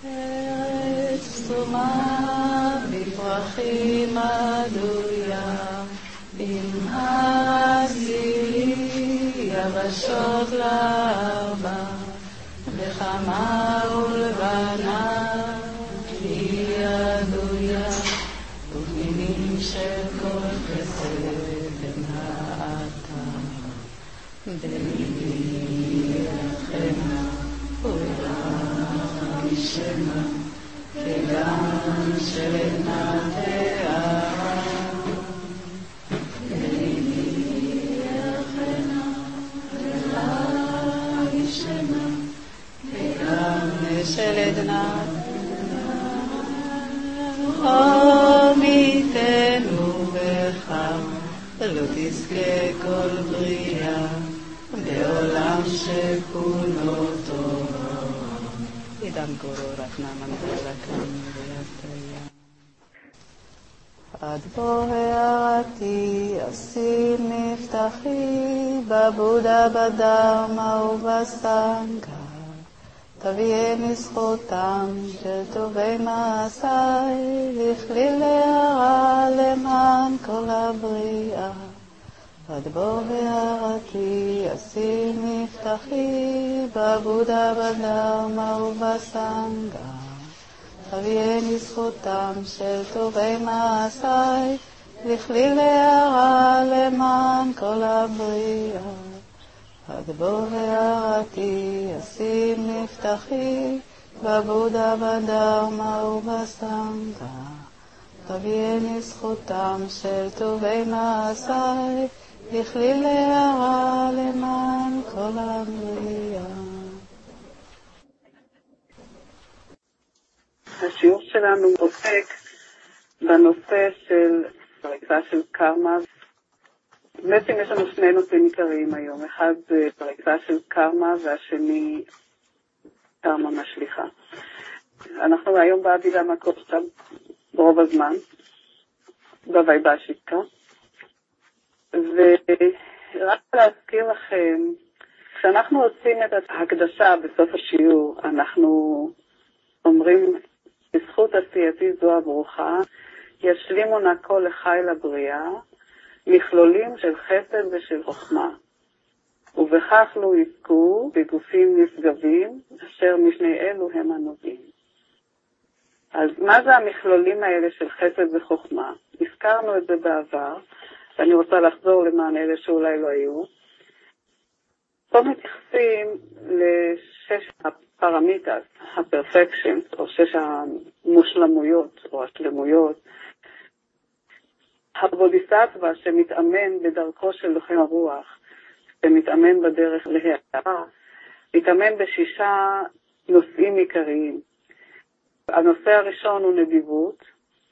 ארץ סתומה בפרחים עדויה, במהסילי יבשות לארבע, בחמה ולבנה היא עדויה, ובמינים של כל חסד ונעתה. בליבי יחנה ולך ישנה, כגן של עדנה תארה. בליבי יחנה ולך ישנה, כגן של עדנה תארה. עמיתנו בך לא תזכה כל בריאה, בעולם שכולו טוב. עידן גורו רחנמן ורקם ויתריה. עד בוא הערתי אשים נפתחי, בבודה בדרמה ובסנגה, תביאני זכותם של טובי מעשיי, לכליל הערה למען כל הבריאה. עד בוא הערתי אשים נפתחי, בבודה בדרמה ובסנגה, תביאני זכותם של טובי מעשיי, לכליל הערה למען כל הבריאה. עד בוא הערתי אשים נפתחי, בבודה בדרמה ובסנגה, תביאני זכותם של טובי מעשיי, לכליל הערה למען כל הבריאה. השיעור שלנו עוסק בנושא של פרקה של קרמה. בעצם יש לנו שני נושאים עיקריים היום, אחד זה פרקה של קרמה והשני קרמה משליחה. אנחנו היום בעבידה מקושטה ברוב הזמן, בוויבשיקה, ורק להזכיר לכם, כשאנחנו עושים את ההקדשה בסוף השיעור, אנחנו אומרים, בזכות עשייתי זו הברוכה, ישלימו נא כל לחיל הבריאה, מכלולים של חסד ושל חוכמה, ובכך לא יזכו בגופים נשגבים, אשר משני אלו הם הנובעים. אז מה זה המכלולים האלה של חסד וחוכמה? הזכרנו את זה בעבר, ואני רוצה לחזור למען אלה שאולי לא היו. פה מתייחסים לשש הפרמיטס, הפרפקשנס, או שש המושלמויות או השלמויות. הבודיסטווה שמתאמן בדרכו של לוחם הרוח, שמתאמן בדרך להערה, מתאמן בשישה נושאים עיקריים. הנושא הראשון הוא נדיבות,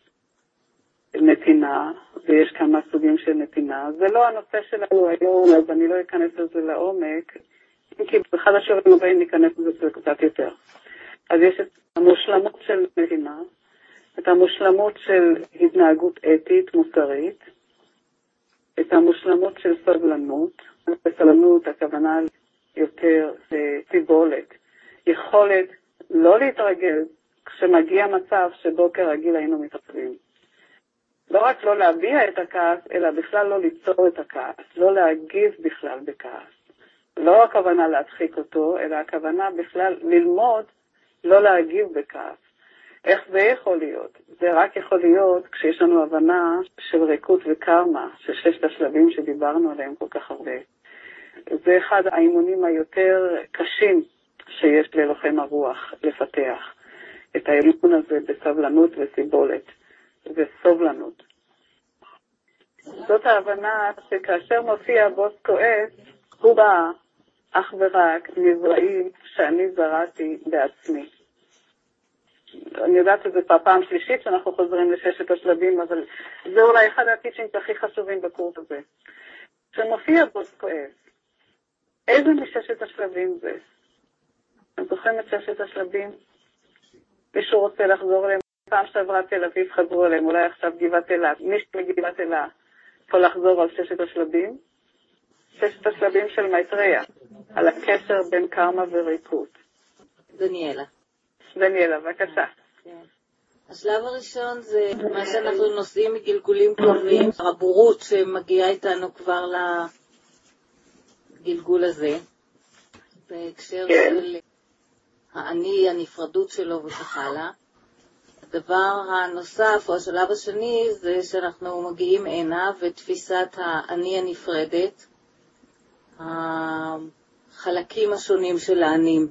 נתינה, ויש כמה סוגים של נתינה. זה לא הנושא שלנו היום, אז אני לא אכנס לזה לעומק, כי באחד השיעורים הבאים ניכנס לזה קצת יותר. אז יש את המושלמות של נתינה, את המושלמות של התנהגות אתית, מוסרית, את המושלמות של סבלנות. בסבלנות הכוונה יותר סיבולת, יכולת לא להתרגל כשמגיע מצב שבו כרגיל היינו מתעצבים. לא רק לא להביע את הכעס, אלא בכלל לא ליצור את הכעס, לא להגיב בכלל בכעס. לא הכוונה להדחיק אותו, אלא הכוונה בכלל ללמוד לא להגיב בכעס. איך זה יכול להיות? זה רק יכול להיות כשיש לנו הבנה של ריקות וקרמה, של ששת השלבים שדיברנו עליהם כל כך הרבה. זה אחד האימונים היותר קשים שיש ללוחם הרוח לפתח. את האימון הזה בסבלנות וסיבולת וסובלנות. זאת ההבנה שכאשר מופיע בוס כועס, הוא בא אך ורק מזרעים שאני זרעתי בעצמי. אני יודעת שזה פעם שלישית שאנחנו חוזרים לששת השלבים, אבל זה אולי אחד הטיצ'ינגס הכי חשובים בקורס הזה. כשמופיע בוס כועס, איזה מששת השלבים זה? אתם זוכרים את ששת השלבים? מישהו רוצה לחזור אליהם? פעם שעברה תל אביב חזרו אליהם, אולי עכשיו גבעת אלה. מישהו מגבעת אלה יכול לחזור על ששת השלבים? ששת השלבים של מייטריה, על הקשר בין קרמה וריקות. דניאלה. דניאלה, בבקשה. כן. השלב הראשון זה מה שאנחנו נושאים מגלגולים קודמים, הבורות שמגיעה איתנו כבר לגלגול הזה, בהקשר של האני, הנפרדות שלו וכך הלאה. הדבר הנוסף, או השלב השני, זה שאנחנו מגיעים הנה ותפיסת האני הנפרדת, החלקים השונים של האנים.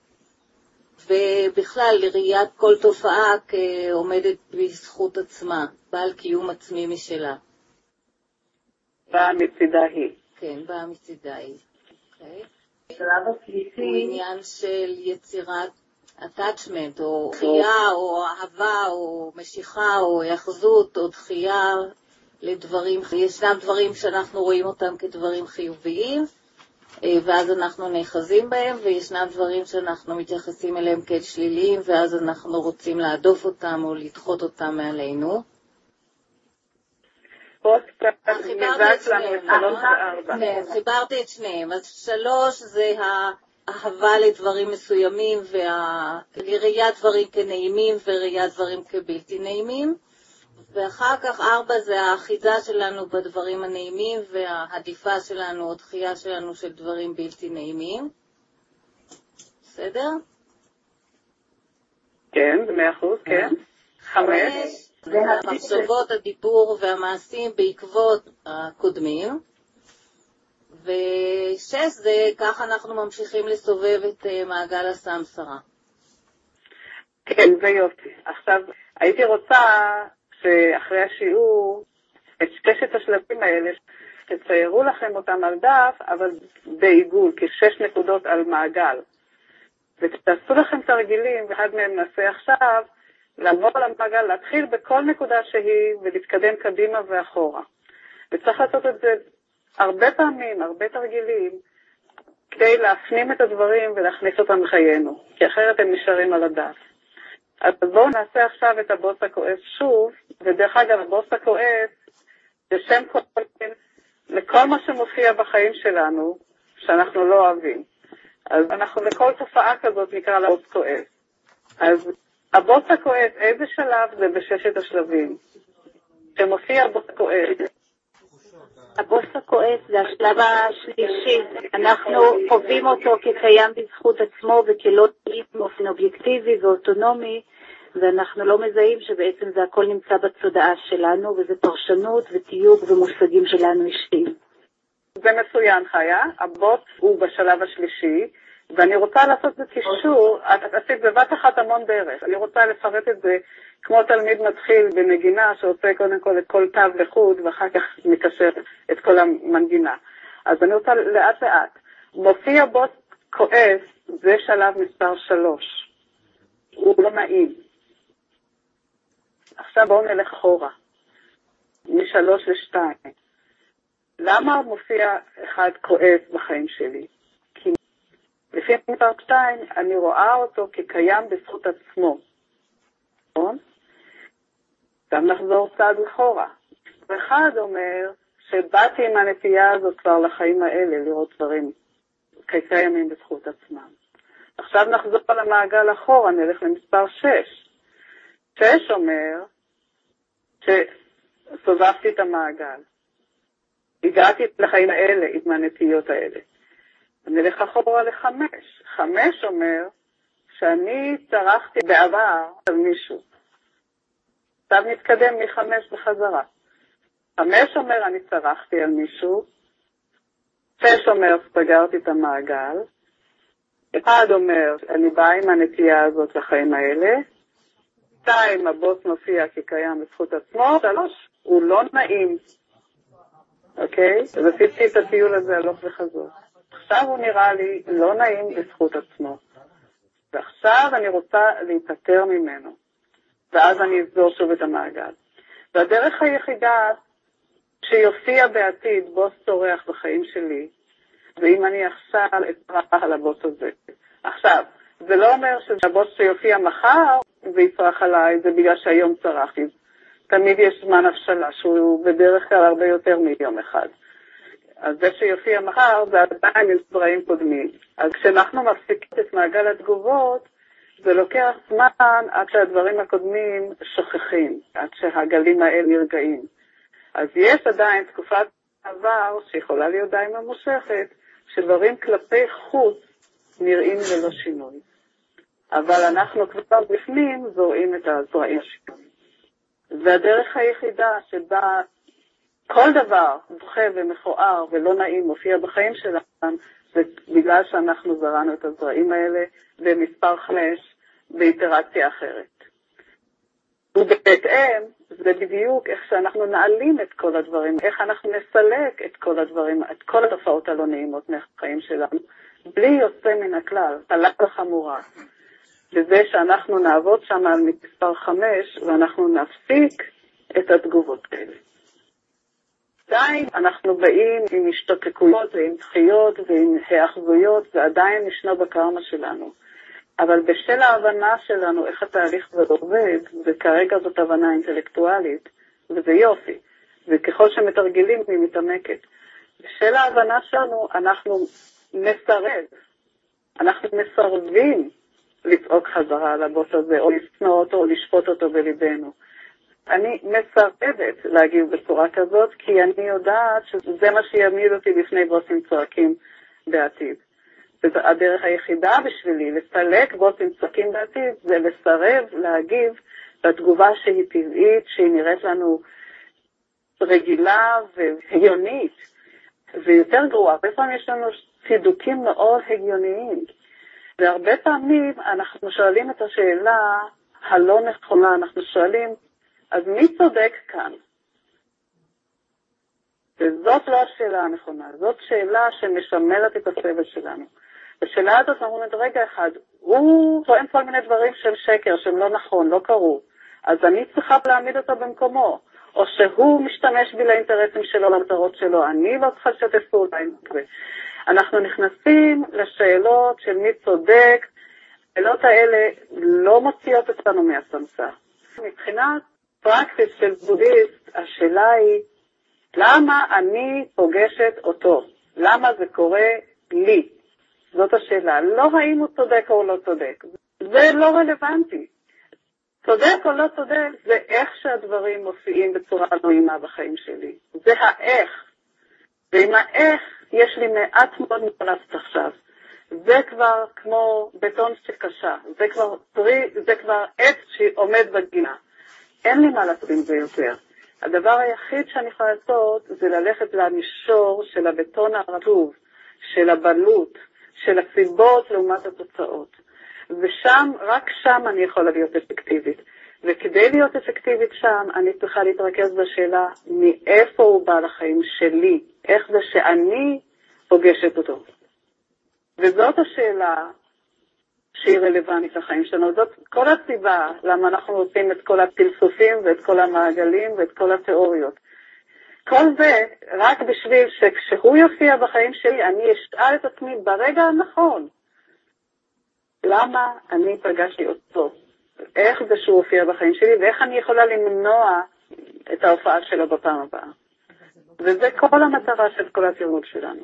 ובכלל, לראיית כל תופעה כעומדת בזכות עצמה, בעל קיום עצמי משלה. באה מצידה היא. כן, באה מצידה היא. אוקיי. שלב השלישי. הוא עניין של יצירת attachment, או דחייה, או אהבה, או משיכה, או יחזות, או דחייה לדברים. ישנם דברים שאנחנו רואים אותם כדברים חיוביים, ואז אנחנו נאחזים בהם, וישנם דברים שאנחנו מתייחסים אליהם כשליליים, ואז אנחנו רוצים להדוף אותם או לדחות אותם מעלינו. חיברתי את שניהם. אז 3 זה האהבה לדברים מסוימים, ולראיית דברים כנעימים וראיית דברים כבלתי נעימים. ואחר כך 4 זה האחיזה שלנו בדברים הנעימים, והעדיפה שלנו או דחייה שלנו של דברים בלתי נעימים. בסדר? כן, 100%, כן. 5 זה המחשבות, הדיבור והמעשים בעקבות הקודמים. ו6 זה כך אנחנו ממשיכים לסובב את מעגל הסמסרה. כן, ויופי. עכשיו, הייתי רוצה שאחרי השיעור, את 6 השלבים האלה, תציירו לכם אותם על דף, אבל בעיגול, כ6 נקודות על מעגל. ותעשו לכם תרגילים, ואחד מהם נעשה עכשיו, לעבור על המעגל, להתחיל בכל נקודה שהיא, ולהתקדם קדימה ואחורה. וצריך לעשות את זה הרבה פעמים, הרבה תרגילים, כדי להפנים את הדברים ולהכניס אותם לחיינו, כי אחרת הם נשארים על הדף. אז בואו נעשה עכשיו את הבוס הכועס שוב, ודרך אגב, הבוס הכועס זה שם כולל לכל מה שמופיע בחיים שלנו, שאנחנו לא אוהבים. אז אנחנו לכל תופעה כזאת נקרא לה בוס כועס. אז הבוס הכועס, איזה שלב זה ב6 השלבים? שמופיע הבוס הכועס. הבוס הכועס זה השלב השלישי. אנחנו חווים אותו כקיים בזכות עצמו וכלא תאים באופן אובייקטיבי ואוטונומי, ואנחנו לא מזהים שבעצם זה הכל נמצא בתודעה שלנו, וזה פרשנות ותיוג ומושגים שלנו אישיים. זה מצוין, חיה. הבוס הוא בשלב השלישי, ואני רוצה לעשות את קישור. את עשית בבת אחת המון דרך. אני רוצה לפרט את זה כמו תלמיד מתחיל בנגינה שעושה קודם כל את כל תו לחוד, ואחר כך מקשר את כל המנגינה. אז אני רוצה לאט לאט. מופיע בוס כועס, זה שלב מספר 3. הוא לא נעים. עכשיו בואו נלך אחורה. מ3 ל2. למה מופיע אחד כועס בחיים שלי? כי לפי מספר 2 אני רואה אותו כקיים בזכות עצמו. נכון? גם נחזור צעד אחורה. אחד אומר שבאתי עם הנטייה הזאת כבר לחיים האלה, לראות דברים כקיימים בזכות עצמם. עכשיו נחזור על המעגל אחורה, נלך למספר 6. 6 אומר שסובבתי את המעגל. הגעתי לחיים האלה עם הנטיות האלה. נלך אחורה ל5. 5 אומר שאני צרכתי בעבר על מישהו. עכשיו נתקדם מ5 בחזרה. 5 אומר אני צרכתי על מישהו. 6 אומר סגרתי את המעגל. 1 אומר אני באה עם הנטייה הזאת לחיים האלה. 2 הבוס מופיע כקיים בזכות עצמו. 3 הוא לא נעים. אוקיי? אז עשיתי את הטיול הזה הלוך וחזור. עכשיו הוא נראה לי לא נעים בזכות עצמו. ועכשיו אני רוצה להיפטר ממנו. ואז אני אסגור שוב את המעגל. והדרך היחידה שיופיע בעתיד בוס צורח בחיים שלי, ואם אני עכשיו אצרח על הבוס הזה. עכשיו, זה לא אומר שהבוס שיופיע מחר ויצרח עליי, זה בגלל שהיום צרחתי. תמיד יש זמן הבשלה, שהוא בדרך כלל הרבה יותר מיום אחד. אז זה שיופיע מחר, זה עדיין מספרים קודמים. אז כשאנחנו מפסיקים את מעגל התגובות, זה לוקח זמן עד שהדברים הקודמים שוכחים, עד שהגלים האלה נרגעים. אז יש עדיין תקופת עבר שיכולה להיות די ממושכת, שדברים כלפי חוץ נראים ללא שינוי. אבל אנחנו כבר בפנים זורעים את הזרעים השינוי. והדרך היחידה שבה כל דבר דוחה ומכוער ולא נעים מופיע בחיים שלנו, זה בגלל שאנחנו זרענו את הזרעים האלה במספר 5 באינטראקציה אחרת. ובהתאם, זה בדיוק איך שאנחנו נעלים את כל הדברים, איך אנחנו נסלק את כל הדברים, את כל התופעות הלא נעימות מהחיים שלנו, בלי יוצא מן הכלל, קלה וחמורה. וזה שאנחנו נעבוד שם על מספר 5, ואנחנו נפסיק את התגובות האלה. עדיין אנחנו באים עם השתוקקויות ועם דחיות ועם האחזויות, ועדיין נשנו בקרמה שלנו. אבל בשל ההבנה שלנו איך התהליך הזה עובד, וכרגע זאת הבנה אינטלקטואלית, וזה יופי, וככל שמתרגלים היא מתעמקת. בשל ההבנה שלנו אנחנו מסרבים לצעוק חזרה על הבוס הזה, או לשנוא אותו, או לשפוט אותו בליבנו. אני מסרבת להגיב בצורה כזאת, כי אני יודעת שזה מה שיעמיד אותי בפני בוסים צועקים בעתיד. הדרך היחידה בשבילי לסלק בוסים צועקים בעתיד, זה לסרב להגיב לתגובה שהיא טבעית, שהיא נראית לנו רגילה והגיונית, ויותר גרוע. הרבה פעמים יש לנו צידוקים מאוד הגיוניים, והרבה פעמים אנחנו שואלים את השאלה הלא נכונה, אנחנו שואלים, אז מי צודק כאן? וזאת לא השאלה הנכונה, זאת שאלה שמשמרת את הסבל שלנו. בשאלה הזאת אנחנו אומרים, רגע אחד, הוא טוען כל מיני דברים שהם שקר, שהם לא נכון, לא קרו, אז אני צריכה להעמיד אותו במקומו, או שהוא משתמש בי לאינטרסים שלו, למטרות שלו, אני לא צריכה לשתף פעולה עם זה. אנחנו נכנסים לשאלות של מי צודק, השאלות האלה לא מוציאות אותנו מהסמסה. מבחינת פרקטיס של בודהיסט, השאלה היא, למה אני פוגשת אותו? למה זה קורה לי? זאת השאלה. לא האם הוא צודק או לא צודק. זה לא רלוונטי. צודק או לא צודק, זה איך שהדברים מופיעים בצורה נעימה בחיים שלי. זה האיך. ועם האיך יש לי מעט מאוד מפלסת עכשיו. זה כבר כמו בטון שקשה. זה כבר עץ שעומד בגינה. אין לי מה לעשות עם זה יותר. הדבר היחיד שאני יכולה לעשות זה ללכת למישור של הבטון הרטוב, של הבלות, של הסיבות לעומת התוצאות. ושם, רק שם אני יכולה להיות אפקטיבית. וכדי להיות אפקטיבית שם, אני צריכה להתרכז בשאלה מאיפה הוא בא לחיים שלי, איך זה שאני פוגשת אותו. וזאת השאלה שהיא רלוונטית לחיים שלנו. זאת כל הסיבה למה אנחנו עושים את כל הפלסופים ואת כל המעגלים ואת כל התיאוריות. כל זה רק בשביל שכשהוא יופיע בחיים שלי, אני אשאל את עצמי ברגע הנכון, למה אני פגשתי אותו? איך זה שהוא הופיע בחיים שלי, ואיך אני יכולה למנוע את ההופעה שלו בפעם הבאה. וזה כל המטרה של כל התיאוריות שלנו.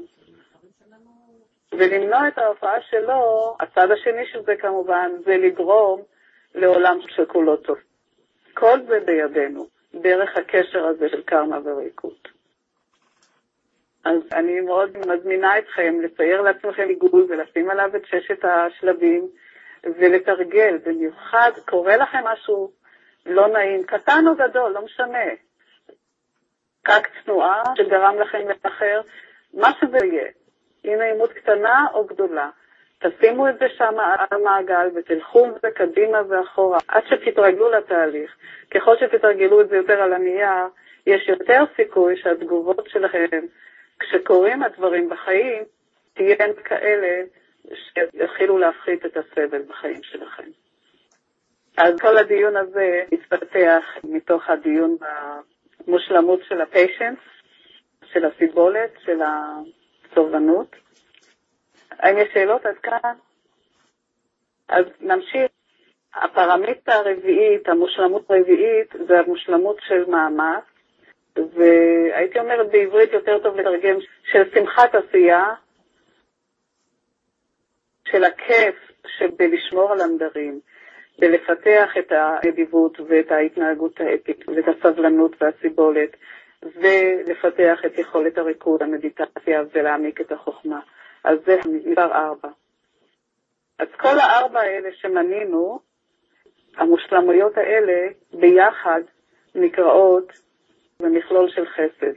ולמנוע את ההופעה שלו, הצד השני של זה כמובן, זה לגרום לעולם שכולו טוב. כל זה בידינו, דרך הקשר הזה של קרמה וריקות. אז אני מאוד מזמינה אתכם לצייר לעצמכם עיגול ולשים עליו את 6 השלבים, ולתרגל. במיוחד קורה לכם משהו לא נעים, קטן או גדול, לא משנה. קק תנועה שגרם לכם לאחר, מה שזה יהיה. היא נעימות קטנה או גדולה. תשימו את זה שם על המעגל ותלכו את זה קדימה ואחורה, עד שתתרגלו לתהליך. ככל שתתרגלו את זה יותר על הנייר, יש יותר סיכוי שהתגובות שלכם, כשקוראים הדברים בחיים, תהיינה כאלה שיתחילו להפחית את הסבל בחיים שלכם. אז כל הדיון הזה התפתח מתוך הדיון במושלמות של הפיישנס, של הסיבולת, של הסובלנות. האם יש שאלות עד כאן? אז נמשיך. הפרמיטה הרביעית, המושלמות הרביעית, זה המושלמות של מאמץ, והייתי אומרת בעברית יותר טוב לתרגם של שמחת עשייה, של הכיף שבלשמור על הנדרים, בלפתח את הנדיבות ואת ההתנהגות האתית ואת הסבלנות והסיבולת, ולפתח את יכולת הריקוד, המדיטציה ולהעמיק את החוכמה. אז זה מספר 4. אז כל 4 האלה שמנינו, המושלמויות האלה ביחד נקראות במכלול של חסד.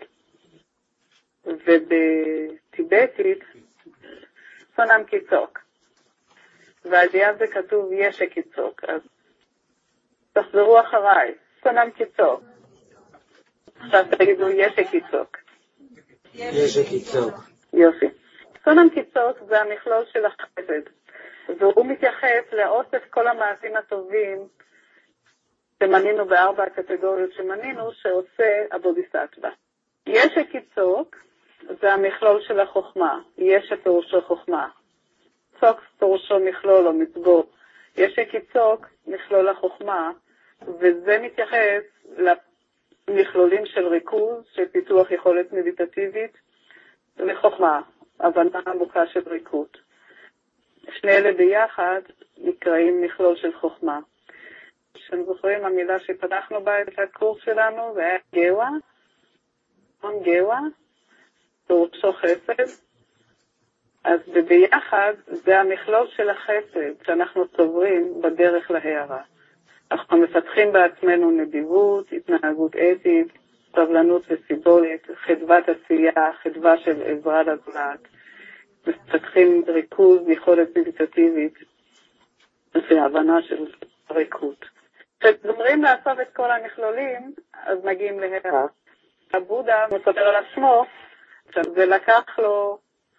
ובטיבטית, סונם קיצוק. והעלייה זה כתוב ישק קיצוק. אז תחזרו אחריי, סונם קיצוק. עכשיו תגידו ישק קיצוק. ישק קיצוק. יופי. סונם קיצוק זה המכלול של החסד. והוא מתייחס לאוסף כל המעשים הטובים שמנינו ב4 הקטגוריות שמנינו שעושה הבודיסטווה. ישק קיצוק זה המכלול של החוכמה. ישק פירושו חוכמה. צוק פירושו מכלול או מצבור. ישק קיצוק מכלול החוכמה, וזה מתייחס למכלולים של ריכוז, של פיתוח יכולת מדיטטיבית, לחוכמה, הבנה עמוקה של ריקות. שני אלה ביחד נקראים מכלול של חוכמה. אתם זוכרים המילה שפתחנו בה את הקורס שלנו, זה היה גאווה, גאווה, פירושו חסד. אז ביחד זה המכלול של החסד שאנחנו צוברים בדרך להערה. אנחנו מפתחים בעצמנו נדיבות, התנהגות אתית, סבלנות וסיבולת, חדוות עשייה, חדווה של עזרה לזולת. מפתחים ריכוז, יכולת מדיטטיבית והבנה של ריקות. כשגומרים לאסוף את כל המכלולים, אז מגיעים להערה. הבודה מספר על עצמו, זה לקח לו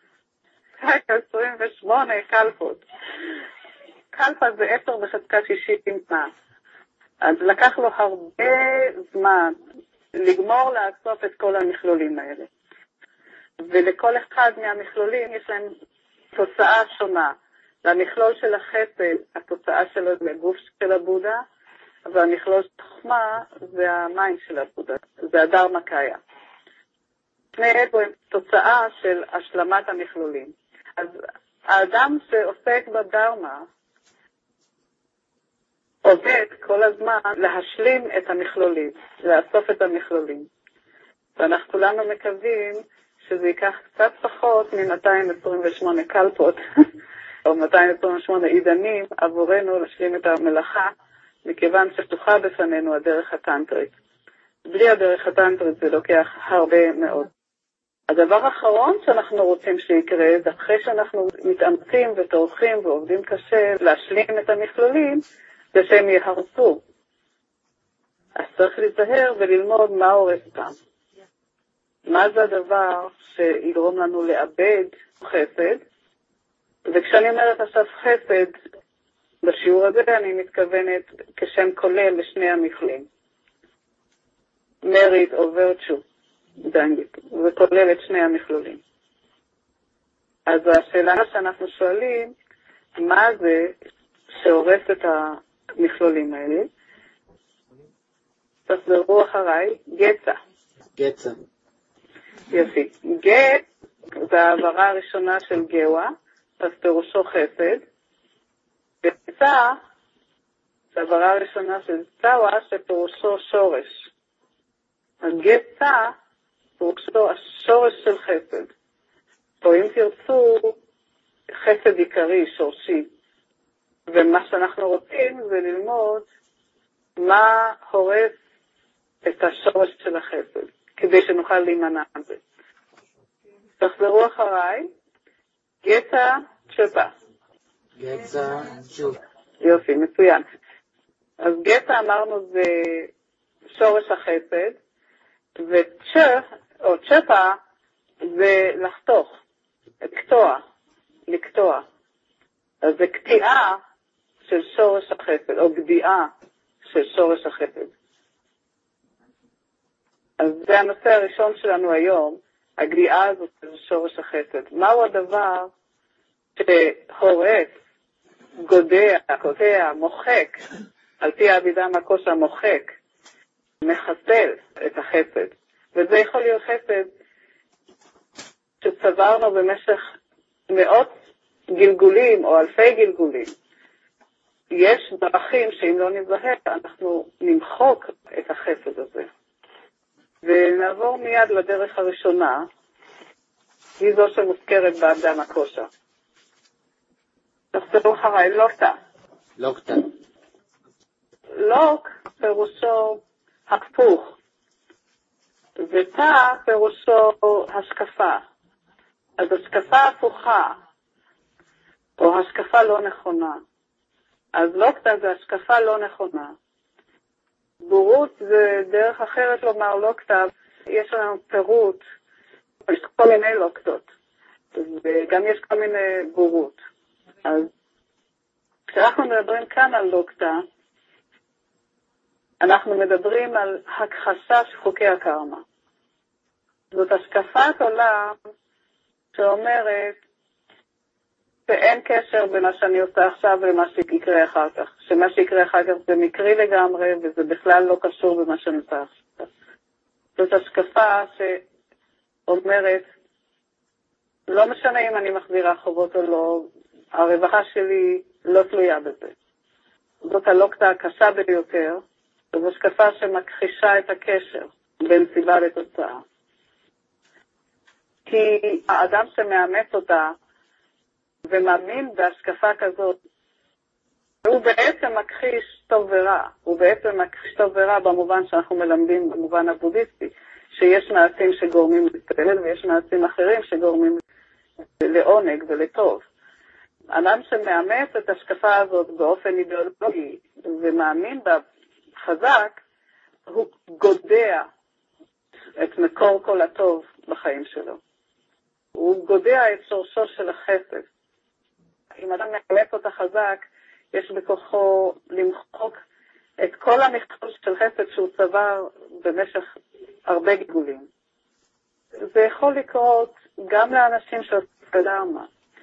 28 קלפות. קלפה זה 10 בחזקת 60 זמן. אז לקח לו הרבה זמן לגמור לאסוף את כל המכלולים האלה. ולכל אחד מהמכלולים יש להם תוצאה שונה. למכלול של החסד, התוצאה שלו זה הגוף של הבודה, והמכלול של החוכמה זה המים של הבודה, זה הדרמה קאיה. שני אלו הם תוצאה של השלמת המכלולים. אז האדם שעוסק בדרמה עובד כל הזמן להשלים את המכלולים, לאסוף את המכלולים. ואנחנו כולנו מקווים שזה ייקח קצת פחות מ-228 קלפות, או 228 עידנים עבורנו להשלים את המלאכה, מכיוון שפתוחה בפנינו הדרך הטנטרית. בלי הדרך הטנטרית זה לוקח הרבה מאוד. הדבר האחרון שאנחנו רוצים שיקרה, זה אחרי שאנחנו מתאמצים וטורחים ועובדים קשה להשלים את המכלולים, זה שהם יהרסו. אז צריך להיזהר וללמוד מה הורס אותם. מה זה הדבר שיגרום לנו לאבד חסד? וכשאני אומרת עכשיו חסד, בשיעור הזה אני מתכוונת כשם כולל לשני המכלים. מריט או ורצ'ו, באנגלית, וכולל את שני המכלולים. אז השאלה שאנחנו שואלים, מה זה שהורס את המכלולים האלה? תחזרו אחריי, גצה. גצה. יופי. גט זה העברה הראשונה של גאווה, אז פירושו חסד. גצה זה העברה הראשונה של צאווה, שפירושו שורש. אז גצה פירושו השורש של חסד. או אם תרצו, חסד עיקרי, שורשי. ומה שאנחנו רוצים זה ללמוד מה הורס את השורש של החסד, כדי שנוכל להימנע על זה. תחזרו אחריי, גצה צ'פה. גצה צ'ופ. יופי, מצוין. אז גצה אמרנו זה שורש החסד, או צ'פה זה לחתוך, לקטוע. אז זה קטיעה של שורש החסד, או גדיעה של שורש החסד. אז זה הנושא הראשון שלנו היום, הגדיעה הזאת של שורש החסד. מהו הדבר שהורס, גודע, קוטע, מוחק, על פי העבידה מהקושה מוחק, מחסל את החסד. וזה יכול להיות חסד שצברנו במשך מאות גלגולים או אלפי גלגולים, יש דרכים שאם לא נזהר, אנחנו נמחוק את החסד הזה. ונעבור מיד לדרך הראשונה, היא זו שמוזכרת באדם הקושר. תחזרו אחריי, לוקטה. לוקטה. לוק פירושו הפוך, ותא פירושו השקפה. אז השקפה הפוכה, או השקפה לא נכונה. אז לוקטה זה השקפה לא נכונה. בורות זה דרך אחרת לומר לוקטה, יש לנו פירוט, יש כל מיני לוקטות, וגם יש כל מיני בורות. אז כשאנחנו מדברים כאן על לוקטה, אנחנו מדברים על הכחשה של חוקי הקרמה. זאת השקפת עולם שאומרת שאין קשר בין מה שאני עושה עכשיו ומה שיקרה אחר כך. שמה שיקרה אחר כך זה מקרי לגמרי וזה בכלל לא קשור במה שאני עושה עכשיו. זאת השקפה שאומרת, לא משנה אם אני מחזירה חובות או לא, הרווחה שלי לא תלויה בזה. זאת הלוקטה הקשה ביותר, זו השקפה שמכחישה את הקשר בין סיבה לתוצאה. כי האדם שמאמץ אותה ומאמין בהשקפה כזאת, הוא בעצם מכחיש טוב ורע. הוא בעצם מכחיש טוב ורע במובן שאנחנו מלמדים במובן הבודהיסטי, שיש מעשים שגורמים לסבל ויש מעשים אחרים שגורמים לעונג ולטוב. אדם שמאמץ את השקפה הזאת באופן אידיאולוגי ומאמין בה חזק, הוא גודע את מקור כל הטוב בחיים שלו. הוא גודע את שורשו של החסד. אם אדם מאמץ אותה חזק, יש בכוחו למחוק את כל המכלול של חסד שהוא צבר במשך הרבה גלגולים. זה יכול לקרות גם לאנשים שעוסקים בדרמה.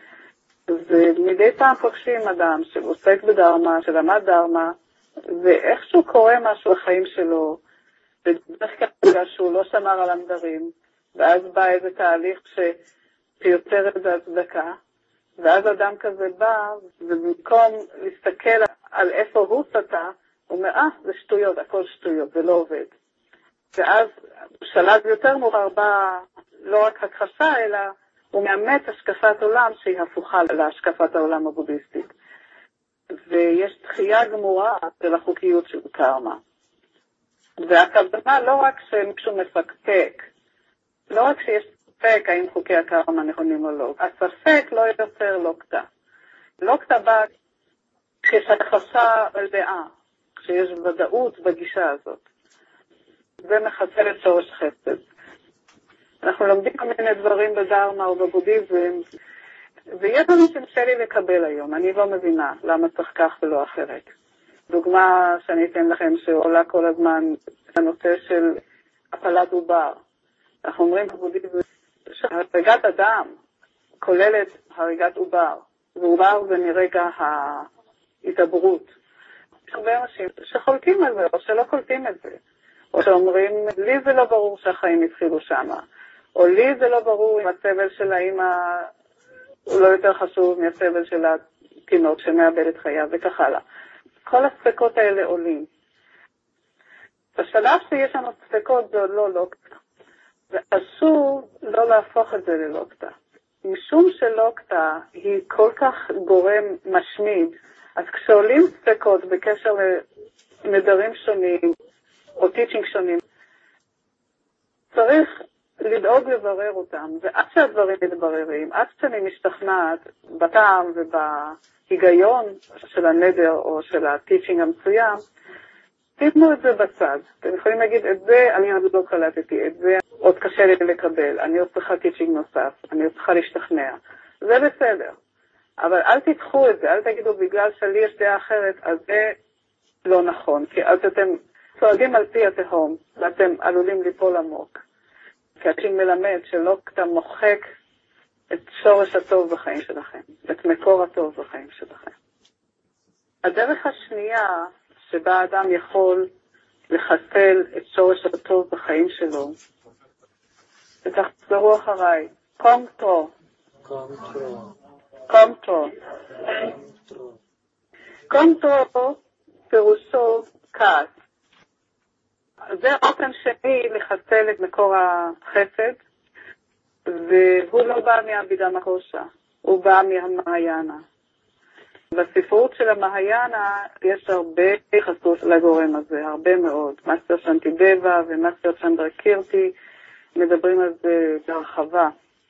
ומדי פעם פוגשים אדם שעוסק בדרמה, שלמד דרמה, ואיכשהו קורה משהו בחיים שלו, בדרך כלל בגלל שהוא לא שמר על הנדרים, ואז בא איזה תהליך שיוצר את הצדקה, ואז אדם כזה בא, ובמקום להסתכל על איפה הוא סטה, הוא אומר, זה שטויות, הכל שטויות, זה לא עובד. ואז בשלב יותר מאוחר בא לא רק הכחשה, אלא הוא מאמץ השקפת עולם שהיא הפוכה להשקפת העולם הבודהיסטית. ויש דחייה גמורה של החוקיות של קרמה. והכוונה לא רק שמישהו מפקפק, לא רק שיש ספק האם חוקי הקרמה נכונים או לא, הספק לא יוצר לוקטה. לוקטה בא כשיש הכחשה על דעה, כשיש ודאות בגישה הזאת. זה מחסל את שורש חסד. אנחנו לומדים כל מיני דברים בדרמה או בבודהיזם, ויש לנו שקשה לי לקבל היום. אני לא מבינה למה צריך כך ולא אחרת. דוגמה שאני אתן לכם שעולה כל הזמן, הנושא של הפלת עובר. אנחנו אומרים בבודהיזם שהריגת אדם כוללת הריגת עובר, ועובר זה מרגע ההתעברות. יש הרבה אנשים שחולקים על זה או שלא קולטים את זה, או שאומרים, לי זה לא ברור שהחיים התחילו שמה, או לי זה לא ברור אם הסבל של האמא הוא לא יותר חשוב מהסבל של התינוק שמאבד את חייו וכך הלאה. כל הספקות האלה עולים. בשלב שיש לנו ספקות זה עוד לא לוקטה. ואסור לא להפוך את זה ללוקטה. משום שלוקטה היא כל כך גורם משמיד, אז כשעולים ספקות בקשר לנדרים שונים או טיצ'ינג שונים, צריך לדאוג לברר אותם, ועד שהדברים מתבררים, עד שאני משתכנעת בטעם ובהיגיון של הנדר או של הטיצ'ינג המסוים, תתנו את זה בצד. אתם יכולים להגיד, את זה אני עוד לא קלטתי, את זה עוד קשה לי לקבל, אני עוד צריכה טיצ'ינג נוסף, אני עוד צריכה להשתכנע. זה בסדר. אבל אל תדחו את זה, אל תגידו בגלל שלי יש דעה אחרת, אז זה לא נכון, כי אז אתם צועדים על פי התהום, ואתם עלולים ליפול עמוק. כי אתם מלמד שלוקטה מוחק את שורש הטוב בחיים שלכם, את מקור הטוב בחיים שלכם. הדרך השנייה שבה האדם יכול לחסל את שורש הטוב בחיים שלו, ותחזרו אחריי, קונטרו. קונטרו. קונטרו פירושו כעס. זה אופן שני לחסל את מקור החסד, והוא לא בא מהבידה מחושה, הוא בא מהמהיאנה. בספרות של המהיאנה יש הרבה חסות לגורם הזה, הרבה מאוד. מאסטר שנטידבה ומאסטר צ'נדרה קירתי מדברים על זה בהרחבה.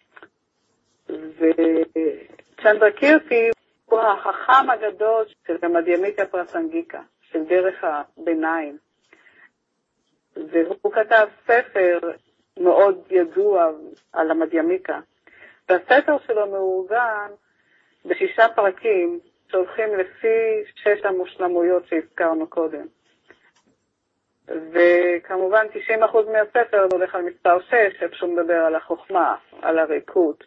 וצ'נדרה קירתי הוא החכם הגדול של המדיימיתיה פרסנגיקה, של דרך הביניים. והוא כתב ספר מאוד ידוע על המדיימיקה. והספר שלו מאורגן ב6 פרקים שהולכים לפי 6 המושלמויות שהזכרנו קודם. וכמובן 90% מהספר הולך על מספר 6, איפה מדבר על החוכמה, על הריקות.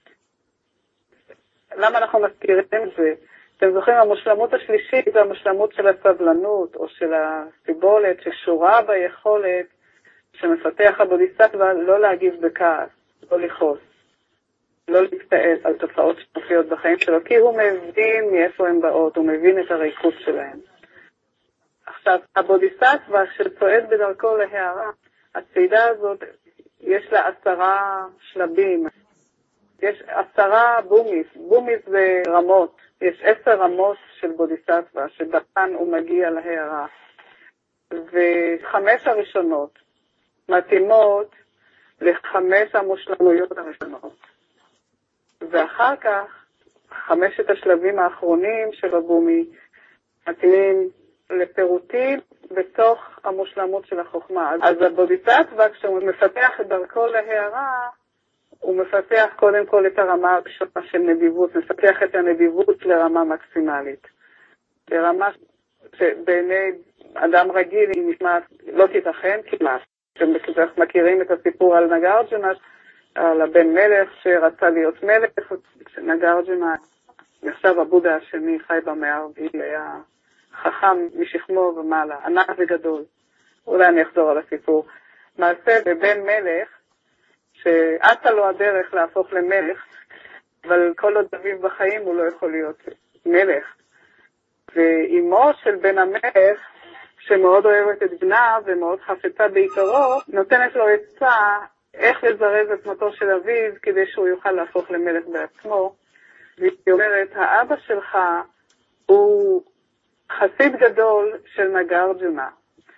למה אנחנו מזכירים את זה? אתם זוכרים, המושלמות השלישית זה המושלמות של הסבלנות או של הסיבולת ששורה ביכולת שמפתח הבודיסטווה לא להגיב בכעס, לא לכעוס, לא להסתעס על תופעות שמופיעות בחיים שלו, כי הוא מבין מאיפה הן באות, הוא מבין את הריקות שלהן. עכשיו, הבודיסטווה שצועד בדרכו להערה, הצעידה הזאת יש לה 10 שלבים. יש 10 בומיס, בומיס זה רמות, יש 10 רמות של בודיסטווה, שבכאן הוא מגיע להערה. ו5 הראשונות מתאימות ל5 המושלמויות הראשונות. ואחר כך, 5 השלבים האחרונים של הבומי מתאימים לפירוטים בתוך המושלמות של החוכמה. אז הבודיסטווה, כשהוא מפתח את דרכו להערה, הוא מפתח קודם כל את הרמה הראשונה של נדיבות, מפתח את הנדיבות לרמה מקסימלית. לרמה שבעיני אדם רגיל היא נשמעת לא תיתכן כמעט. כשאנחנו מכירים את הסיפור על נגארג'ונה, על הבן מלך שרצה להיות מלך, נגארג'ונה, עכשיו הבודה השני חי במאה הרביעית, היה חכם משכמו ומעלה, ענק וגדול. אולי אני אחזור על הסיפור. מעשה בבן מלך, שעשה לו הדרך להפוך למלך, אבל כל עוד אביו בחיים הוא לא יכול להיות מלך. ואימו של בן המלך, שמאוד אוהבת את בנה ומאוד חפצה בעיקרו, נותנת לו עצה איך לזרז את מותו של אביו כדי שהוא יוכל להפוך למלך בעצמו. והיא אומרת, האבא שלך הוא חסיד גדול של נגארג'ונה.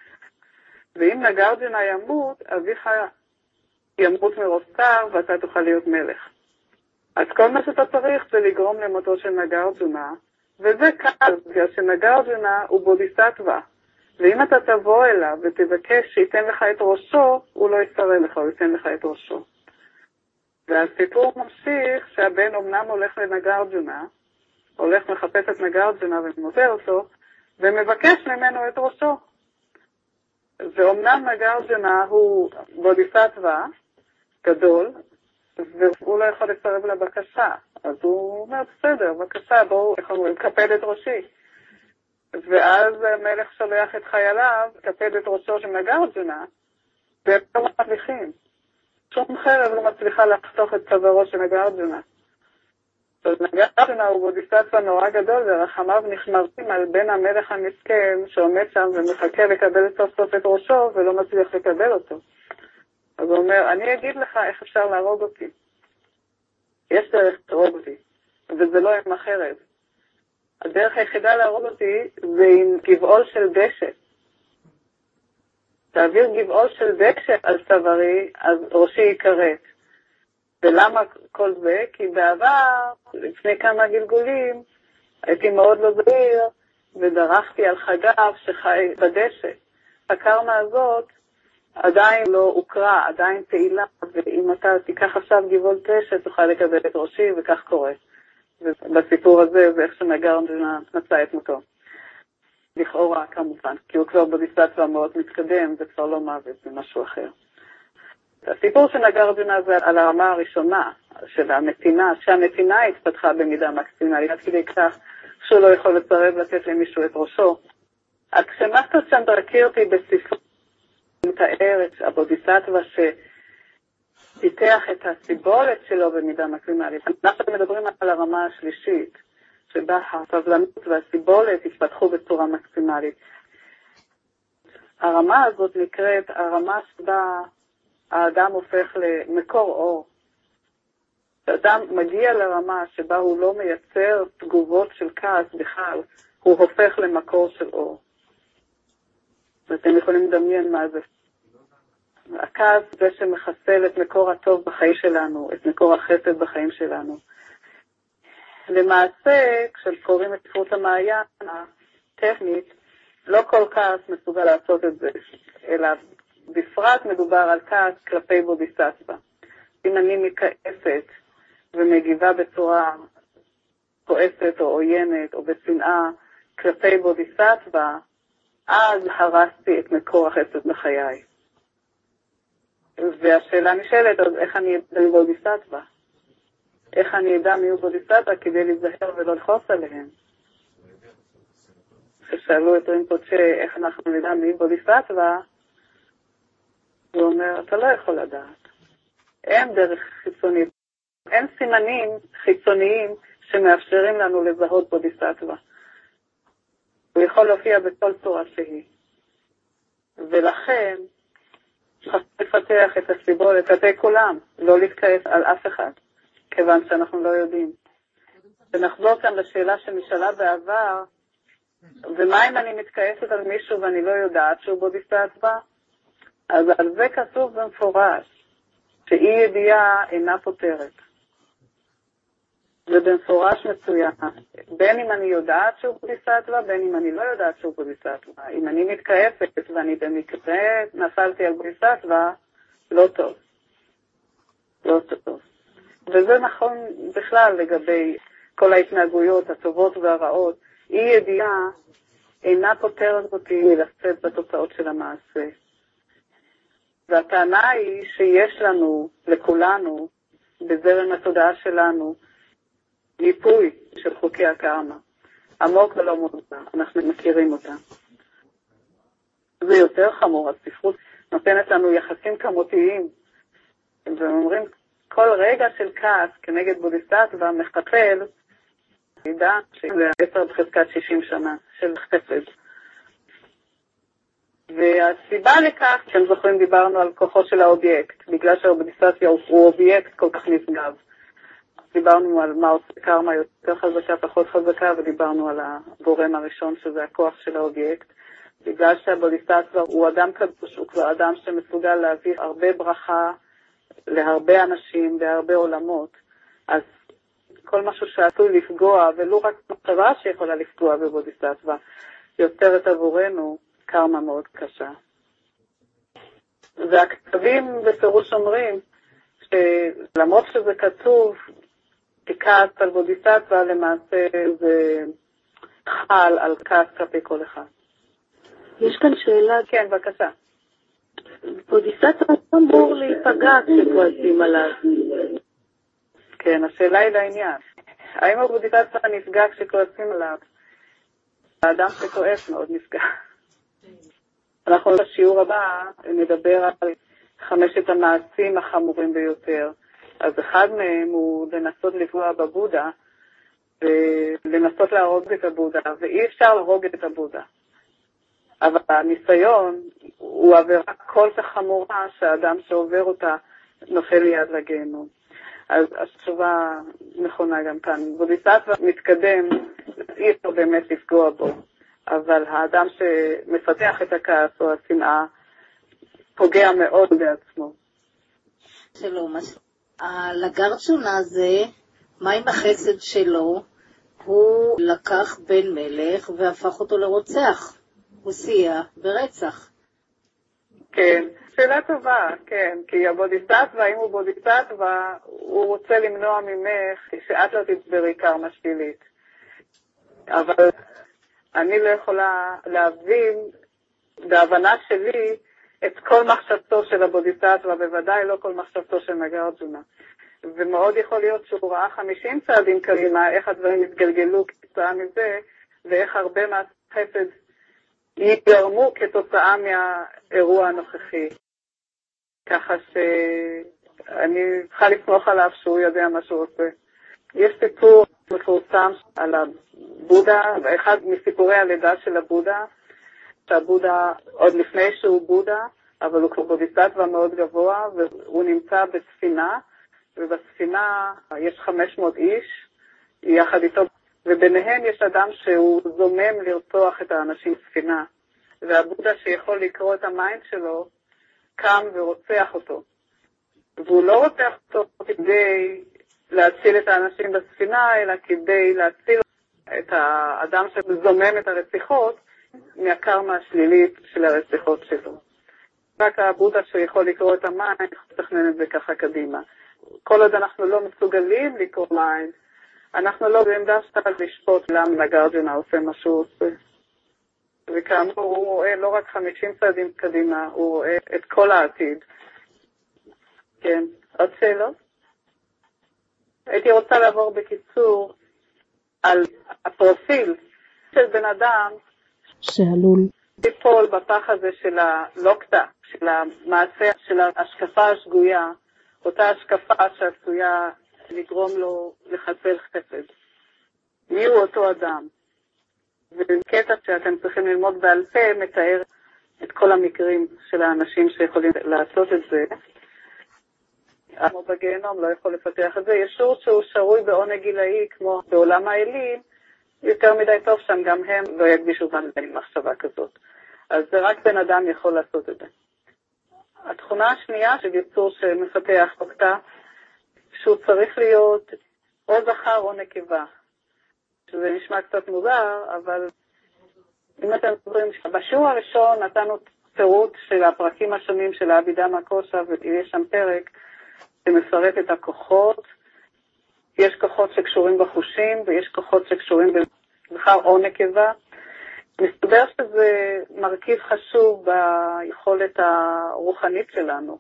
ואם נגארג'ונה ימות, אביך ימות מרוב צער ואתה תוכל להיות מלך. אז כל מה שאתה צריך זה לגרום למותו של נגארג'ונה, וזה קל, בגלל שנגארג'ונה הוא בודיסטווה. ואם אתה תבוא אליו ותבקש שייתן לך את ראשו, הוא לא יסרב לך, הוא ייתן לך את ראשו. והסיפור ממשיך שהבן אמנם הולך לנגארג'ונה, הולך מחפש את נגארג'ונה ומוצא אותו, ומבקש ממנו את ראשו. ואומנם נגארג'ונה הוא בודיסטווה גדול, והוא לא יכול לסרב לבקשה. אז הוא אומר, בסדר, בבקשה, בואו, קפד את ראשי. ואז המלך שולח את חייליו, קפד את ראשו של נגארג'ונה, והם לא מצליחים. שום חרב לא מצליחה לחתוך את צווארו של נגארג'ונה. אז נגארג'ונה הוא בודיסטווה נורא גדול, ורחמיו נחמרים על בן המלך המסכן שעומד שם ומחכה לקבל סוף סוף את ראשו, ולא מצליח לקבל אותו. אז הוא אומר, אני אגיד לך איך אפשר להרוג אותי. יש דרך להרוג אותי, וזה לא עם החרב. הדרך היחידה להרוג אותי זה עם גבעול של דשא. תעביר גבעול של דשא על צווארי, אז ראשי יקראת. ולמה כל זה? כי בעבר, לפני כמה גלגולים, הייתי מאוד לא זהיר, ודרכתי על חגב שחי בדשא. הקרמה הזאת עדיין לא הוקרה, עדיין פעילה, ואם אתה תיקח עכשיו גבעול דשא, תוכל לקבל את ראשי, וכך קורה. ובסיפור הזה זה איך שנגארג'ונה מצא את מותו. לכאורה כמובן, כי הוא כבר בודיסטווה מאוד מתקדם, זה כבר לא מוות, זה משהו אחר. הסיפור של נגארג'ונה זה על הרמה הראשונה של הנתינה, שהנתינה התפתחה במידה מקסימלית, עד כדי כך שהוא לא יכול לסרב לתת למישהו את ראשו. אז כשמאסטר צ'נדרה קירתי בספרו מתאר את הבודיסטווה פיתח את הסיבולת שלו במידה מקסימלית. אנחנו מדברים על הרמה השלישית, שבה הסבלנות והסיבולת התפתחו בצורה מקסימלית. הרמה הזאת נקראת הרמה שבה האדם הופך למקור אור. האדם מגיע לרמה שבה הוא לא מייצר תגובות של כעס בכלל, הוא הופך למקור של אור. ואתם יכולים לדמיין מה זה. הכעס זה שמחסל את מקור הטוב בחיים שלנו, את מקור החסד בחיים שלנו. למעשה, כשקוראים את ספרות המעיין הטכנית, לא כל כעס מסוגל לעשות את זה, אלא בפרט מדובר על כעס כלפי בודיסטווה. אם אני מכעסת ומגיבה בצורה כועסת או עוינת או בשנאה כלפי בודיסטווה, אז הרסתי את מקור החסד בחיי. והשאלה נשאלת, אז איך אני אדע מי בודיסטווה? איך אני אדע מי הוא בודיסטווה כדי להיזהר ולא לחוס עליהם? כששאלו את רינפוצ'ה איך אנחנו נדע מי בודיסטווה, הוא אומר, אתה לא יכול לדעת. אין דרך חיצונית, אין סימנים חיצוניים שמאפשרים לנו לזהות בודיסטווה. הוא יכול להופיע בכל צורה שהיא. ולכן, חשוב לפתח את הסיבולת כלפי כולם, לא להתכעס על אף אחד, כיוון שאנחנו לא יודעים. ונחזור כאן לשאלה שנשאלה בעבר, ומה אם אני מתכעסת על מישהו ואני לא יודעת שהוא בודיסטווה? אז על זה כתוב במפורש, שאי ידיעה אינה פותרת. ובמפורש מצוין, בין אם אני יודעת שהוא בודיסטווה, בין אם אני לא יודעת שהוא בודיסטווה. אם אני מתכעסת ואני במקרה נפלתי על בודיסטווה, לא טוב. לא טוב. וזה נכון בכלל לגבי כל ההתנהגויות הטובות והרעות. אי ידיעה אינה פותרת אותי מלצאת בתוצאות של המעשה. והטענה היא שיש לנו, לכולנו, בזרם התודעה שלנו, ניפוי של חוקי הקרמה, עמוק ולא מודע, אנחנו מכירים אותה. זה יותר חמור, הספרות נותנת לנו יחסים כמותיים, ואומרים, כל רגע של כעס כנגד בודיסטווה מכפל, ידע שזה 10 בחזקת 60 שנה של חסד. והסיבה לכך, אתם זוכרים, דיברנו על כוחו של האובייקט, בגלל שהבודיסטווה הוא אובייקט כל כך נשגב. דיברנו על מה עושה קרמה יותר חזקה, פחות חזקה, ודיברנו על הגורם הראשון שזה הכוח של האובייקט. בגלל שהבודיסטווה הוא אדם קדוש, הוא כבר אדם שמסוגל להביא הרבה ברכה להרבה אנשים, בהרבה עולמות. אז כל משהו שעשוי לפגוע, ולא רק מחשבה שיכולה לפגוע בבודיסטווה, יוצרת עבורנו קרמה מאוד קשה. והכתבים בפירוש אומרים, שלמרות שזה כתוב, ככעס על בודיסטווה, למעשה זה חל על כעס כלפי כל אחד. יש כאן שאלה. כן, בבקשה. בודיסטווה אמור להיפגע כשכועסים עליו. כן, השאלה היא לעניין. האם הבודיסטווה נפגע כשכועסים עליו? האדם שכועס מאוד נפגע. אנחנו בשיעור הבא נדבר על 5 המעשים החמורים ביותר. אז אחד מהם הוא לנסות לפגוע בבודה, ולנסות להרוג את הבודה, ואי אפשר להרוג את הבודה. אבל הניסיון הוא עבירה כל כך חמורה שהאדם שעובר אותה נופל ליד לגיהנום. אז התשובה נכונה גם כאן. בודיסטווה מתקדם, אי אפשר באמת לפגוע בו, אבל האדם שמפתח את הכעס או השנאה פוגע מאוד בעצמו. שלום, לגרצ'ונה הזה, מה עם החסד שלו? הוא לקח בן מלך והפך אותו לרוצח. הוא סייע ברצח. כן, שאלה טובה, כן, כי הבודיסטווה, אם הוא בודיסטווה, הוא רוצה למנוע ממך שאת לא תצברי קרמה שלילית. אבל אני לא יכולה להבין, בהבנה שלי, את כל מחשבתו של הבודיסטווה, בוודאי לא כל מחשבתו של נגרצ'ונה. ומאוד יכול להיות שהוא ראה 50 צעדים קדימה, איך הדברים התגלגלו כתוצאה מזה, ואיך הרבה מהחסד יגרמו כתוצאה מהאירוע הנוכחי. ככה אני צריכה לסמוך עליו שהוא יודע מה שהוא עושה. יש סיפור מפורסם על הבודה, אחד מסיפורי הלידה של הבודה, שהבודה עוד לפני שהוא בודה, אבל הוא כבר בודיסטווה מאוד גבוה, והוא נמצא בספינה, ובספינה יש 500 איש יחד איתו, וביניהם יש אדם שהוא זומם לרצוח את האנשים בספינה, והבודה שיכול לקרוא את המיינד שלו, קם ורוצח אותו. והוא לא רוצח אותו כדי להציל את האנשים בספינה, אלא כדי להציל את האדם שזומם את הרציחות מהקרמה השלילית של הרציחות שלו. רק הבודה שיכול לקרוא את המיינד, תכנן את זה ככה קדימה. כל עוד אנחנו לא מסוגלים לקרוא מיינד, אנחנו לא בעמדה שתל לשפוט למה לגרדיאן עושה מה שהוא עושה. וכאמור, הוא רואה לא רק 50 צעדים קדימה, הוא רואה את כל העתיד. כן, עוד שאלות? הייתי רוצה לעבור בקיצור על הפרופיל של בן אדם שעלול ליפול בפח הזה של הלוקטה, של המעשה, של ההשקפה השגויה, אותה השקפה שעשויה לגרום לו לחסל חסד. מי הוא אותו אדם? וקטע שאתם צריכים ללמוד בעל פה מתאר את כל המקרים של האנשים שיכולים לעשות את זה. כמו בגיהנום לא יכול לפתח את זה. ישות שהוא שרוי בעונג גילאי כמו בעולם האלים, יותר מדי טוב שם, גם הם לא יקדישו זמן למחשבה כזאת. אז זה רק בן אדם יכול לעשות את זה. התכונה השנייה של יצור שמפתח לוקטה, שהוא צריך להיות או זכר או נקבה. שזה נשמע קצת מוזר, אבל אם אתם זוכרים, בשיעור הראשון נתנו פירוט של הפרקים השונים של האבידה מהקושה, ויש שם פרק שמפרט את הכוחות. יש כוחות שקשורים בחושים, ויש כוחות שקשורים בזכר או נקבה. מסתבר שזה מרכיב חשוב ביכולת הרוחנית שלנו.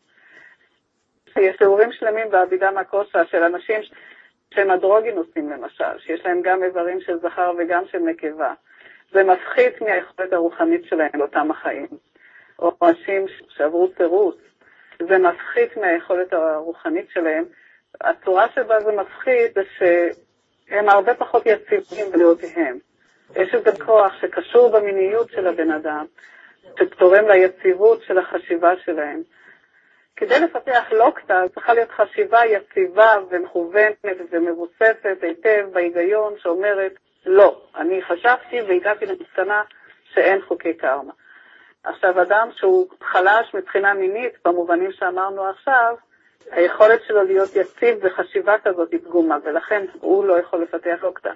יש תיאורים שלמים באבידה מהקושה של אנשים שהם אדרוגינוסים למשל, שיש להם גם איברים של זכר וגם של נקבה. זה מפחית מהיכולת הרוחנית שלהם לאותם החיים. או אנשים שעברו סירוס, זה מפחית מהיכולת הרוחנית שלהם. הצורה שבה זה מפחית זה שהם הרבה פחות יציבים בדעותיהם. יש איזה כוח שקשור במיניות של הבן אדם, שתורם ליציבות של החשיבה שלהם. כדי לפתח לוקטה, צריכה להיות חשיבה יציבה ומכוונת ומבוססת היטב בהיגיון שאומרת, לא, אני חשבתי והגעתי למסקנה שאין חוקי קרמה. עכשיו, אדם שהוא חלש מבחינה מינית, במובנים שאמרנו עכשיו, היכולת שלו להיות יציב בחשיבה כזאת היא פגומה, ולכן הוא לא יכול לפתח לוקטה.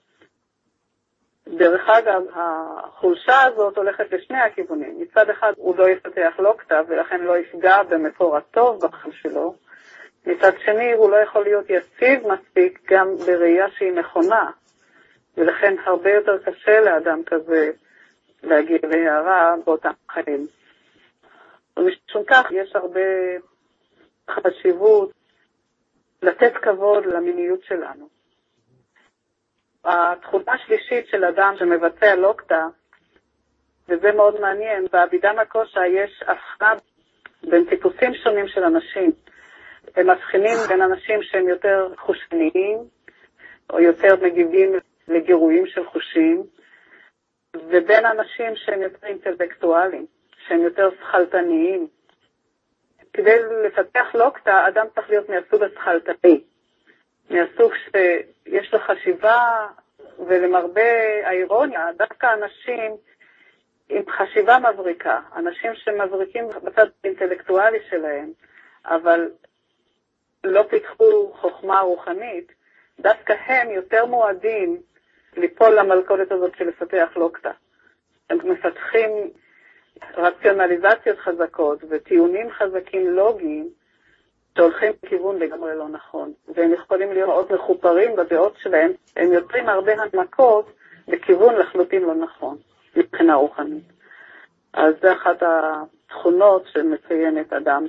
דרך אגב, החולשה הזאת הולכת לשני הכיוונים. מצד אחד הוא לא יפתח לוקטה, ולכן לא יפגע במקור הטוב בחיים שלו. מצד שני הוא לא יכול להיות יציב מספיק גם בראייה שהיא נכונה, ולכן הרבה יותר קשה לאדם כזה להגיע להערה באותם חיים. ומשום כך יש הרבה חשיבות לתת כבוד למיניות שלנו. התכונה השלישית של אדם שמבצע לוקטה, וזה מאוד מעניין, באבידה מהקושה יש הבחנה בין טיפוסים שונים של אנשים. הם מבחינים בין אנשים שהם יותר חושניים, או יותר מגיבים לגירויים של חושים, ובין אנשים שהם יותר אינטלקטואליים, שהם יותר שכלתניים. כדי לפתח לוקטה, אדם צריך להיות מהסוג השכלתני. מהסוג שיש לו חשיבה, ולמרבה האירוניה, דווקא אנשים עם חשיבה מבריקה, אנשים שמבריקים בצד האינטלקטואלי שלהם, אבל לא פיתחו חוכמה רוחנית, דווקא הם יותר מועדים ליפול למלכודת הזאת של לפתח לוקטה. הם מפתחים רציונליזציות חזקות וטיעונים חזקים לוגיים, שהולכים בכיוון לגמרי לא נכון, והם יכולים לראות מחופרים בדעות שלהם, הם יוצרים הרבה הנמקות בכיוון לחלוטין לא נכון, מבחינה רוחנית. אז זה אחת התכונות שמציינת אדם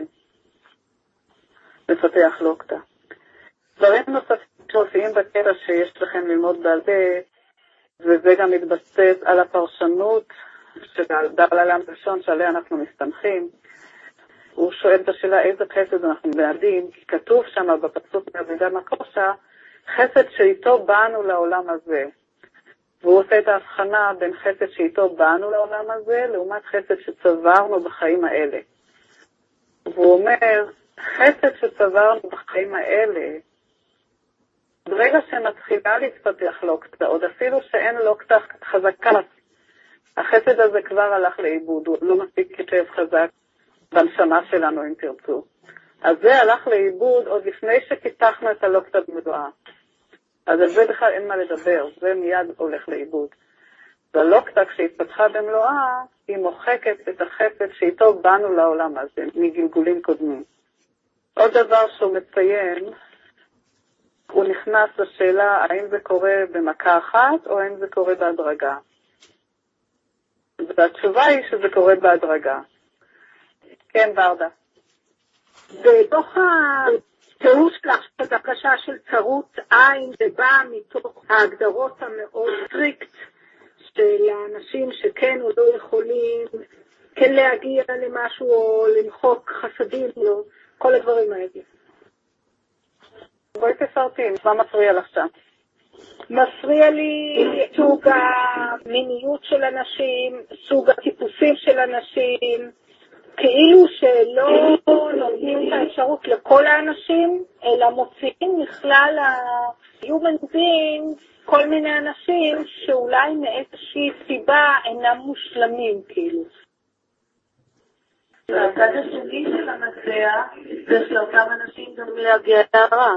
שמפתח לוקטה. דברים נוספים שמופיעים בקטע שיש לכם ללמוד בעל פה, וזה גם מתבסס על הפרשנות של דל עולם ראשון שעליה אנחנו מסתמכים. הוא שואל את השאלה איזה חסד אנחנו מלמדים, כי כתוב שם בפסוק בעבודה מקושה, חסד שאיתו באנו לעולם הזה. והוא עושה את ההבחנה בין חסד שאיתו באנו לעולם הזה, לעומת חסד שצברנו בחיים האלה. והוא אומר, חסד שצברנו בחיים האלה, ברגע שמתחילה להתפתח לוקטה, עוד אפילו שאין לוקטה חזקה, החסד הזה כבר הלך לאיבוד, הוא לא מספיק כתב חזק בנשמה שלנו אם תרצו. אז זה הלך לאיבוד עוד לפני שפיתחנו את הלוקטה במדועה. אז על זה בכלל אין מה לדבר, זה מיד הולך לאיבוד. והלוקטה כשהתפתחה במלואה, היא מוחקת את החסד שאיתו באנו לעולם הזה, מגלגולים קודמים. עוד דבר שהוא מציין, הוא נכנס לשאלה האם זה קורה במכה אחת או האם זה קורה בהדרגה. והתשובה היא שזה קורה בהדרגה. כן, ורדה. בתוך התיאור שלך של הקשה של צרות עין, זה בא מתוך ההגדרות המאוד סטריקט של האנשים שכן או לא יכולים כן להגיע למשהו או למחוק חסדים לו, כל הדברים האלה. בואי תפרטי, מה מפריע לך שם? מפריע לי סוג המיניות של אנשים, סוג הטיפוסים של אנשים, כאילו שלא נותנים את האפשרות לכל האנשים, אלא מוציאים מכלל ה-human being כל מיני אנשים שאולי מאיזושהי סיבה אינם מושלמים, כאילו. והצד השני של המטבע זה שאותם אנשים גם להגיע להערה.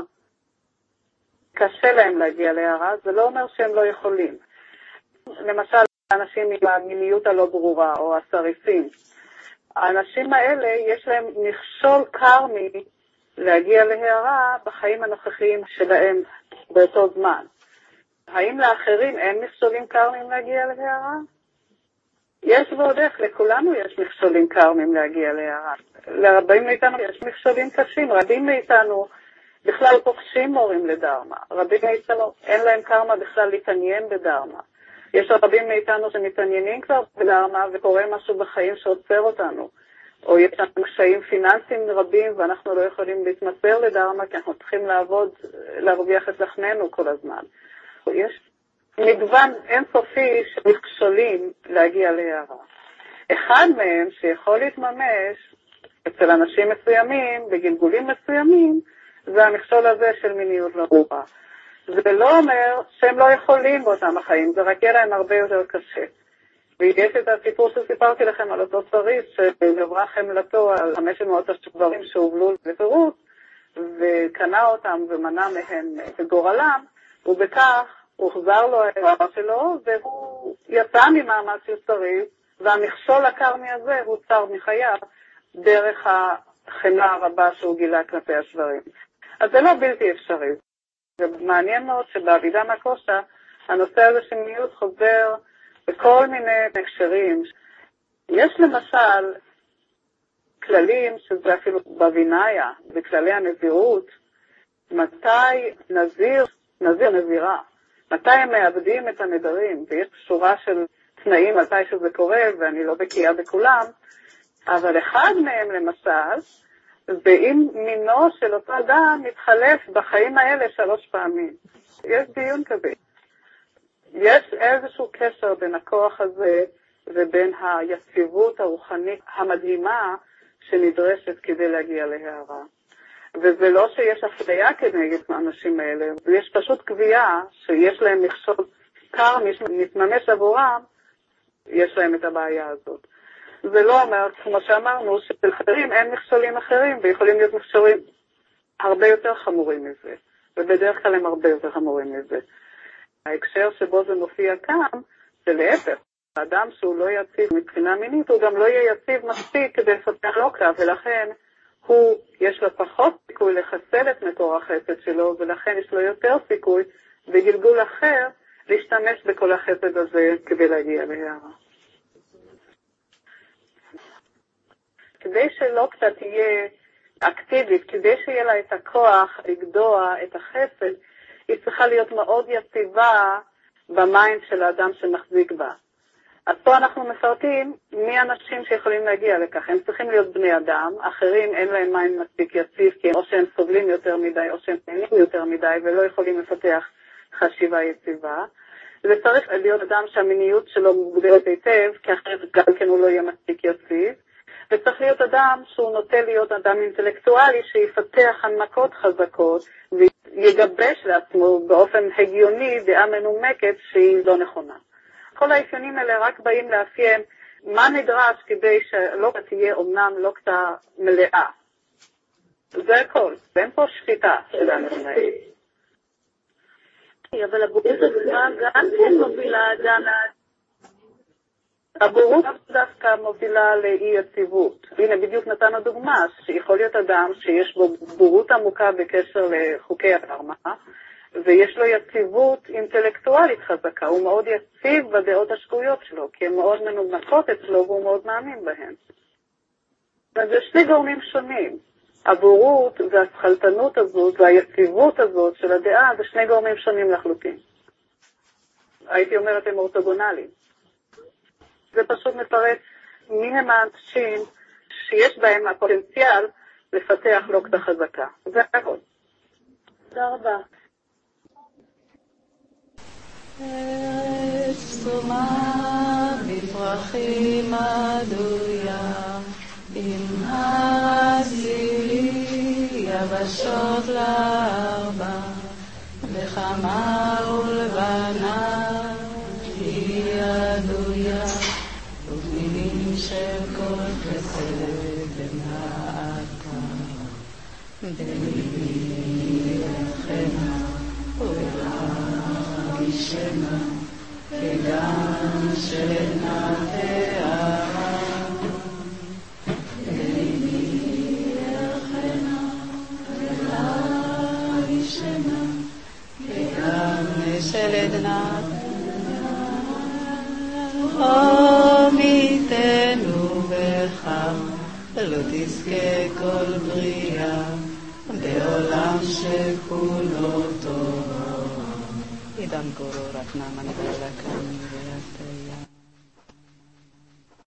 קשה להם להגיע להערה, זה לא אומר שהם לא יכולים. למשל, אנשים עם המיניות הלא ברורה או הסריסים, האנשים האלה יש להם מכשול קרמי להגיע להערה בחיים הנוכחיים שלהם באותו זמן. האם לאחרים אין מכשולים קרמיים להגיע להערה? יש ועוד איך, לכולנו יש מכשולים קרמיים להגיע להערה. לרבים מאיתנו יש מכשולים קשים, רבים מאיתנו בכלל פוגשים מורים לדרמה, רבים מאיתנו אין להם קרמה בכלל להתעניין בדרמה. יש רבים מאיתנו שמתעניינים כבר בדרמה וקורה משהו בחיים שעוצר אותנו. או יש לנו קשיים פיננסיים רבים ואנחנו לא יכולים להתמסר לדרמה כי אנחנו צריכים לעבוד, להרוויח את לחמנו כל הזמן. יש מגוון אינסופי של מכשולים להגיע להערה. אחד מהם שיכול להתממש אצל אנשים מסוימים, בגלגולים מסוימים, זה המכשול הזה של מיניות לא ברורה. זה לא אומר שהם לא יכולים באותם החיים, זה רק יהיה להם הרבה יותר קשה. ויש את הסיפור שסיפרתי לכם על אותו סריס שגברה חמלתו על 500 השברים שהובלו לפירוט, וקנה אותם ומנע מהם בגורלם, ובכך הוחזר לו העבר שלו, והוא יצא ממאמץ של סריס, והמכשול הקרמי הזה הוצר מחייו דרך החמלה הרבה שהוא גילה כלפי השברים. אז זה לא בלתי אפשרי. ומעניין מאוד שבעבידה מקושה, הנושא הזה של מיניות חוזר בכל מיני הקשרים. יש למשל כללים, שזה אפילו בביניה, בכללי הנזירות, מתי נזירה, מתי הם מאבדים את הנדרים, ויש שורה של תנאים מתי שזה קורה, ואני לא בקיאה בכולם, אבל אחד מהם למשל, ואם מינו של אותו אדם מתחלף בחיים האלה 3 פעמים. יש דיון כזה. יש איזשהו קשר בין הכוח הזה ובין היציבות הרוחנית המדהימה שנדרשת כדי להגיע להערה. וזה לא שיש אפליה כנגד האנשים האלה, יש פשוט קביעה שיש להם מכשול קרמי שמתממש עבורם, יש להם את הבעיה הזאת. זה לא אומר, כמו שאמרנו, של אחרים אין מכשולים אחרים, ויכולים להיות מכשולים הרבה יותר חמורים מזה, ובדרך כלל הם הרבה יותר חמורים מזה. ההקשר שבו זה מופיע כאן, זה להפך. האדם שהוא לא יציב מבחינה מינית, הוא גם לא יהיה יציב מספיק כדי לפתח לוקטה, ולכן יש לו פחות סיכוי לחסל את מקור החסד שלו, ולכן יש לו יותר סיכוי בגלגול אחר להשתמש בכל החסד הזה כדי להגיע להערה. כדי שלוקטה תהיה אקטיבית, כדי שיהיה לה את הכוח לגדוע את החסד, היא צריכה להיות מאוד יציבה במיינד של האדם שמחזיק בה. אז פה אנחנו מפרטים מי האנשים שיכולים להגיע לכך. הם צריכים להיות בני אדם, אחרים אין להם מים מספיק יציב, כי או שהם סובלים יותר מדי או שהם נהנים יותר מדי ולא יכולים לפתח חשיבה יציבה. זה צריך להיות אדם שהמיניות שלו מוגדרת היטב, כי אחרת גם כן הוא לא יהיה מספיק יציב. וצריך להיות אדם שהוא נוטה להיות אדם אינטלקטואלי שיפתח הנמקות חזקות ויגבש לעצמו באופן הגיוני דעה מנומקת שהיא לא נכונה. כל האפיונים האלה רק באים לאפיין מה נדרש כדי שלא תהיה אומנם לא קטע מלאה. זה הכל, ואין פה שפיטה של האנשים האלה. אבל הבורות עצמה גם כן מובילה אדם. הבורות דווקא מובילה לאי יציבות. הנה בדיוק נתנו דוגמה שיכול להיות אדם שיש בו בורות עמוקה בקשר לחוקי הקרמה, ויש לו יציבות אינטלקטואלית חזקה, הוא מאוד יציב בדעות השגויות שלו, כי הן מאוד מנומקות אצלו והוא מאוד מאמין בהן. זה שני גורמים שונים. הבורות והשכלתנות הזאת והיציבות הזאת של הדעה זה שני גורמים שונים לחלוטין. הייתי אומרת הם אורתוגונליים. זה פשוט מפרט מי הם האנשים שיש בהם הפוטנציאל לפתח לוקטה חזקה. זה הכל. תודה רבה. ארץ סתומה בפרחים עדויה, עם הסילי יבשות לארבע, וחמה ולבנה היא עדויה, ובמילים של כל חסד ונעתה, בליבי יחנה ולהגישנה, כגן של עדנה תארה. בליבי יחנה ולהגישנה, כגן של עדנה עמיתנו בך, לא תזכה כל בריאה, בעולם שכולו טוב. עידן גורו רק נאמן ולקני ואתיה.